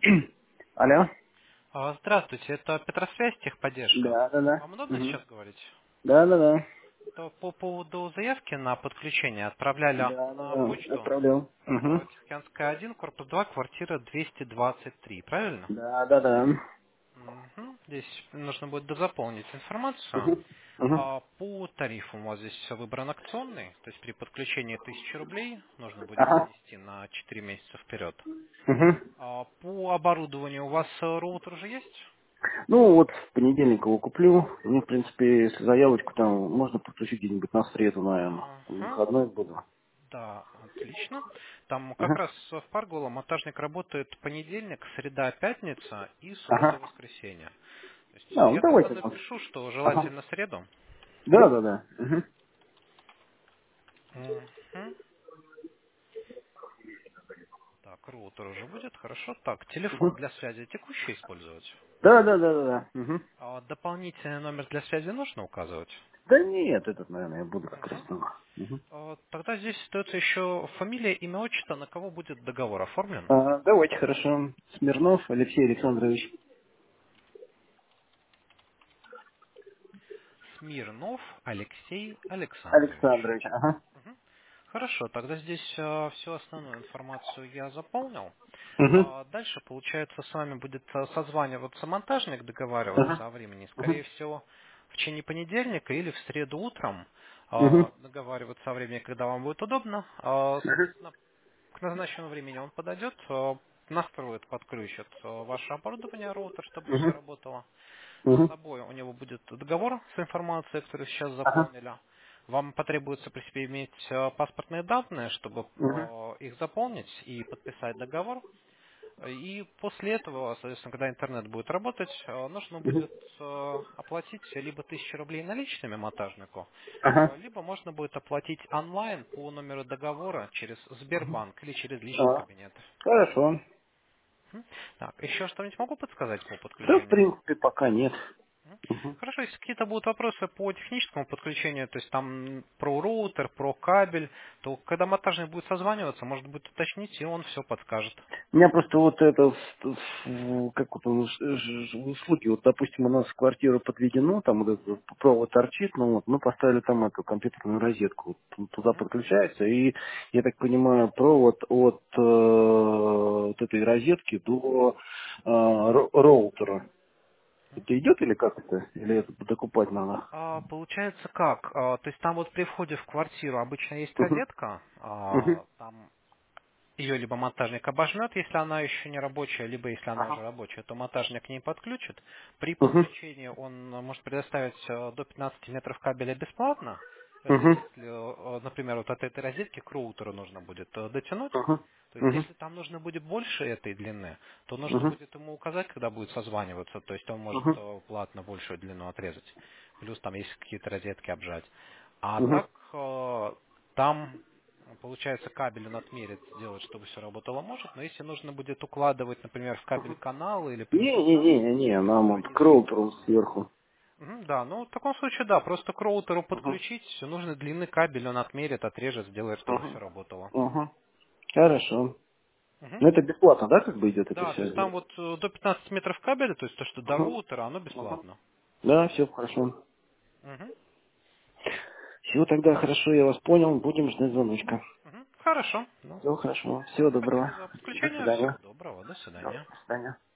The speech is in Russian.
Алло? Здравствуйте, это Петросвязь, техподдержка. Да, да, да. Вам удобно Мгм. сейчас говорить? Да, да, да. То по поводу заявки на подключение отправляли Да, да, на да. почту Отправлял. Угу. Тихоокеанская 1, корпус 2, квартира 223, правильно? Да, да, да. Мгм. Здесь нужно будет дозаполнить информацию. Угу. Угу. По тарифу у вас здесь выбран акционный, то есть при подключении 1000 рублей нужно будет Ага. внести на 4 месяца вперед. Угу. По оборудованию у вас роутер уже есть? Ну, вот в понедельник его куплю. Мне, в принципе, если заявочку там можно подключить где-нибудь на среду, наверное. На Ага. выходной буду. Да, отлично. Там как Ага. раз в Паргола монтажник работает понедельник, среда, пятница и суббота, Ага. воскресенье. То есть Да, ну я тогда давайте, может. напишу, что Ага. желательно среду. Да, да, да. Угу. Мгм. Так, роутер уже будет, хорошо. Так, телефон Угу. для связи текущий использовать. Да, да, да, да, да. Угу. Дополнительный номер для связи нужно указывать? Да нет, этот, наверное, я буду как раз. Мгм. Угу. Тогда здесь остается еще фамилия, имя, отчество, на кого будет договор оформлен. Давайте, хорошо. Смирнов Алексей Александрович Смирнов Алексей Александрович. Александрович. Ага. Мгм. Хорошо, тогда здесь всю основную информацию я заполнил. Угу. Дальше, получается, с вами будет созваниваться монтажник, Ага. договариваться о времени. Угу. Скорее всего, в течение понедельника или в среду утром Угу. договариваться о времени, когда вам будет удобно. Ага. Соответственно, к назначенному времени он подойдет, настроит, подключит ваше оборудование, роутер, чтобы все Угу. работало. С Угу. собой у него будет договор с информацией, которую сейчас Ага. заполнили. Вам потребуется при себе иметь паспортные данные, чтобы Угу. их заполнить и подписать договор. И после этого, соответственно, когда интернет будет работать, нужно Угу. будет оплатить либо 1000 рублей наличными монтажнику, Ага. либо можно будет оплатить онлайн по номеру договора через Сбербанк или через личный А, кабинет. Хорошо. Мгм. Так, еще что-нибудь могу подсказать по Да, в подключению? принципе, пока нет. Мгм. Угу. Хорошо, если какие-то будут вопросы по техническому подключению, то есть там про роутер, про кабель, то когда монтажник будет созваниваться, может быть, уточнить, и он все подскажет. У меня просто вот это, как вот он, услуги, вот, допустим, у нас в квартиру подведено, там вот этот провод торчит, ну вот, мы поставили там эту компьютерную розетку, вот, туда Мгм. подключается, и, я так понимаю, провод от вот этой розетки до роутера. Это идет или как это? Или это докупать надо? Получается как? То есть там вот при входе в квартиру обычно есть Угу. розетка, Угу. там ее либо монтажник обожмет, если она еще не рабочая, либо если она уже Ага. рабочая, то монтажник к ней подключит. При Угу. подключении он может предоставить до 15 метров кабеля бесплатно. Это Угу. если, например, вот от этой розетки к роутеру нужно будет дотянуть. Угу. То есть Угу. если там нужно будет больше этой длины, то нужно Угу. будет ему указать, когда будет созваниваться. То есть он может Угу. платно большую длину отрезать. Плюс там есть какие-то розетки обжать. А Угу. так там получается, кабель он отмерит, сделает, чтобы все работало может, но если нужно будет укладывать, например, в кабель каналы или провода, Не, нам то вот они кроутером сойдутся. сверху. Мгм, да, ну в таком случае, да, просто к роутеру Угу. подключить, нужной длины кабель он отмерит, отрежет, сделает, чтобы все Угу. работало. Угу. Хорошо. Мгм. Ну это бесплатно, да, как бы идет это Да, то все? есть там вот до 15 метров кабеля, то есть то, что до Угу. роутера, оно Угу. бесплатно. Да, все хорошо. Мгм. Все тогда хорошо, я вас понял. Будем ждать звоночка. Мгм. Хорошо. Ну, Все хорошо. Всего спасибо доброго. за До подключение, всего свидания. доброго, до Да, свидания. до свидания.